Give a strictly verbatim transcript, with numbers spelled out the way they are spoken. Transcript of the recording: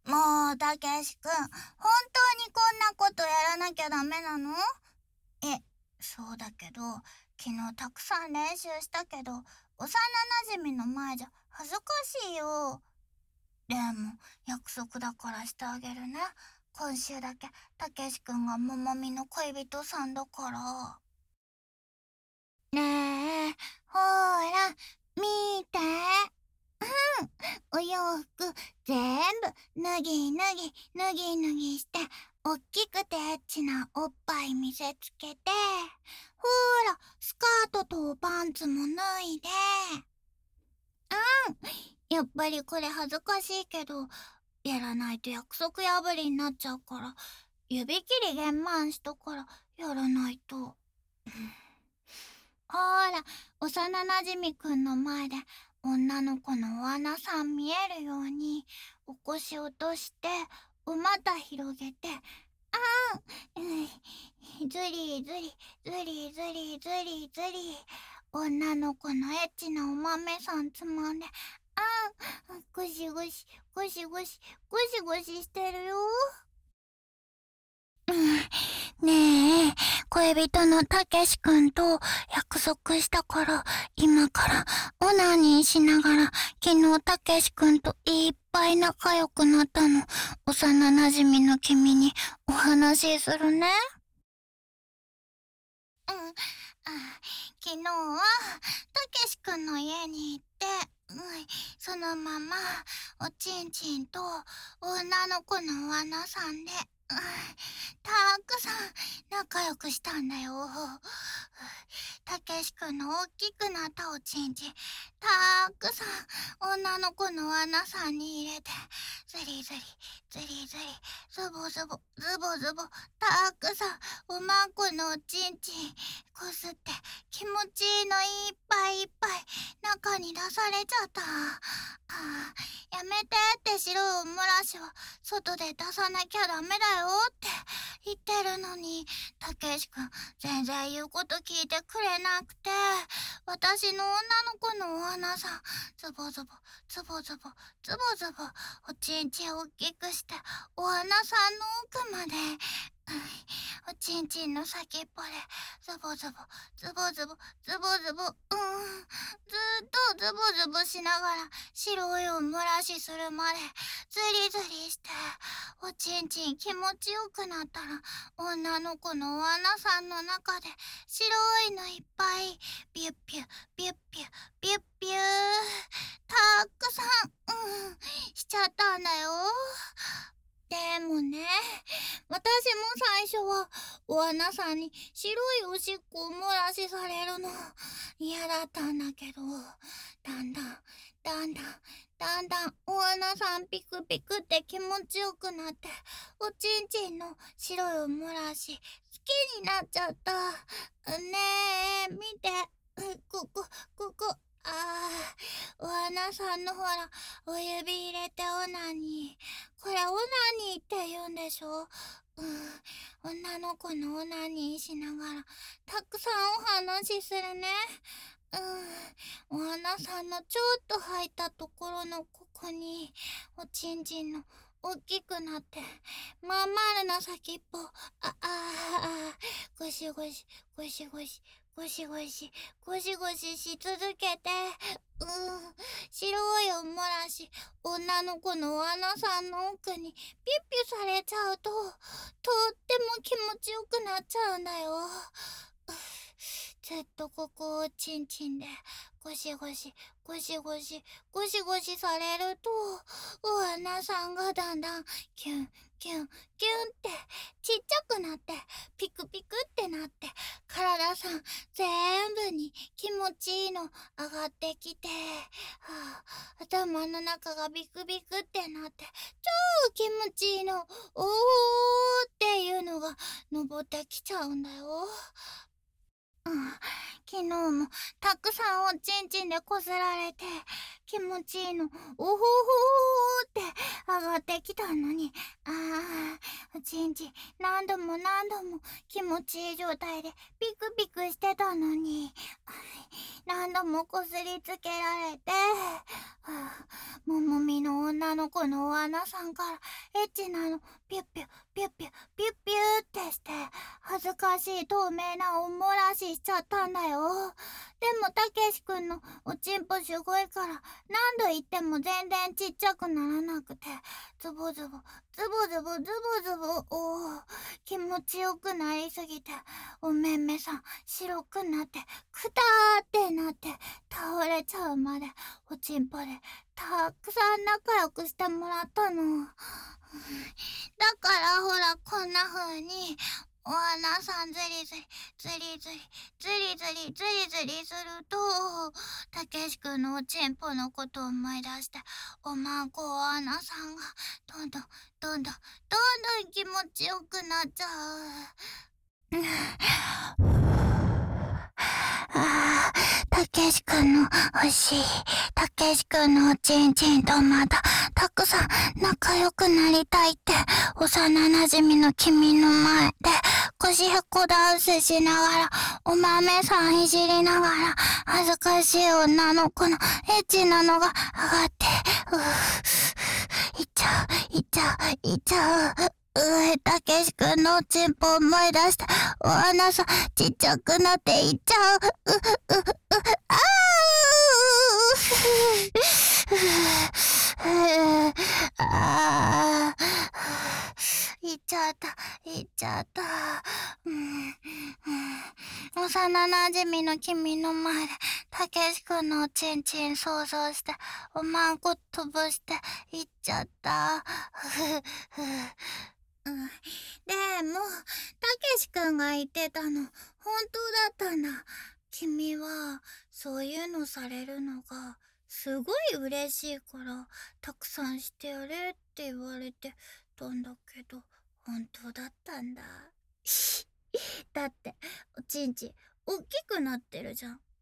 もう、たけしくん、本当にこんなことやらなきゃダメなの？え、そうだけど、昨日たくさん練習したけど、幼馴染の前じゃ恥ずかしいよ。でも、約束だからしてあげるね。今週だけ、たけしくんがももみの恋人さんだから。ねえ、ほーら、見て。お洋服全部脱ぎ脱ぎ脱ぎ脱ぎして、おっきくてエッチなおっぱい見せつけて、ほーら、スカートとパンツも脱いで。うん、やっぱりこれ恥ずかしいけど、やらないと約束破りになっちゃうから、指切り玄満したからやらないと。ほーら、幼馴染くんの前で女の子のお穴さん見えるように、起こし落として、お股広げて、あーん、うん、ずりずり、ずりずりずりずり、女の子のエッチなお豆さんつまんで、あーん、ゴシゴシ、ゴシゴシ、ゴシゴシしてるよ。うん、ねえ、恋人のたけしくんと約束したから、今からオナニーしながら、昨日たけしくんといっぱい仲良くなったの、幼馴染の君にお話しするね。うん、あ、昨日はたけしくんの家に行って、うん、そのままおちんちんと女の子のお穴さんで、うん、たくさん仲良くしたんだよ。たけしくんの大きくなったおちんちん、たくさん女の子の穴さんに入れて、ずりずり、ずりずり、ズボズボ、ズボズボ、たくさんおまんこのおちんちん、こすって気持ちいいのいっぱいいっぱい中に出されちゃった。ああ、やめてって白いおもらしは外で出さなきゃダメだよって言ってるのに、たけしくん全然言うこと聞いてくれなくて、私の女の子のお花さん、ズボズボ、ズボズボ、ズボズボ、おちんちん大きくして、お花さんの奥まで、おちんちんの先っぽで、ズボズボ、ズボズボ、ズボズボ、うん、ずっとズボズボしながら、白いおもらしするまで、ズリズリして、おちんちん気持ちよくなったら、女の子のお穴さんの中で、白いのいっぱい、ビュッピュ、ビュッピュ、ビュッピュー、たくさん、うん、しちゃったんだよ。でもね、私も最初は、お穴さんに白いおしっこを漏らしされるの嫌だったんだけど、だんだん、だんだん、だんだんお穴さんピクピクって気持ちよくなって、おちんちんの白いお漏らし好きになっちゃった。ねえ、見て、ここ、ここ、ああ、お花さんのほら、お指入れてオナニー。これオナニーって言うんでしょ？うん。女の子のオナニーしながら、たくさんお話しするね。うん。お花さんのちょっと入ったところのここに、おちんちんの大きくなって、まん丸な先っぽ、あ、ああ、ゴシゴシ、ゴシゴシ、ゴシゴシ、ゴシゴシし続けて、うん、白いおもらし、女の子のお穴さんの奥にピュッピュされちゃうと、とっても気持ちよくなっちゃうんだよ。ずっとここをチンチンで、ゴシゴシ、ゴシゴシ、ゴシゴシされると、お花さんがだんだん、キュン、キュン、キュンって、ちっちゃくなって、ピクピクってなって、体さん全部に気持ちいいの上がってきて、はあ、頭の中がビクビクってなって、超気持ちいいの、おーっていうのが登ってきちゃうんだよ。うん、昨日もたくさんおちんちんでこすられて気持ちいいの、おほほーって上がってきたのに、あー、 ちんちん何度も何度も気持ちいい状態でピクピクしてたのに、何度もこすりつけられて、ももみの女の子のお穴さんからエッチなのピュッピュッピュッピュッピュッピュッってして、恥ずかしい透明なおもらししちゃったんだよ。でもたけしくんのおちんぽすごいから何度言っても全然ちっちゃくならなくて、ズボズボズボズボズボズボ、おー、気持ちよくなりすぎておめんめさん白くなってくたーってなって倒れちゃうまでおちんぽでたくさん仲良くしてもらったの。だからほらこんな風にお花さんズリズリズリズリズリズリズリズリすると、たけしくんのおちんぽのことを思い出して、おまんこお花さんがどんどんどんどんどんどん気持ちよくなっちゃう。あー、たけしくんの欲しいたけしくんのおちんちんとまたたくさん仲良くなりたいって幼なじみの君の前で腰へこダンスしながらお豆さんいじりながら恥ずかしい女の子のエッチなのが上がってうーいっちゃういっちゃういっちゃう。うえ、たけしくんのおちんぽ思い出してお花さんちっちゃくなっていっちゃう。う、う、う、あーあー、いっちゃった、いっちゃった。うん、うん、幼なじみの君の前でたけしくんのおちんちん想像しておまんこ飛ばしていっちゃった。うん、でもたけしくんが言ってたの本当だったんだ。君はそういうのされるのがすごい嬉しいからたくさんしてやれって言われてたんだけど、本当だったんだ。だっておちんちんおっきくなってるじゃん。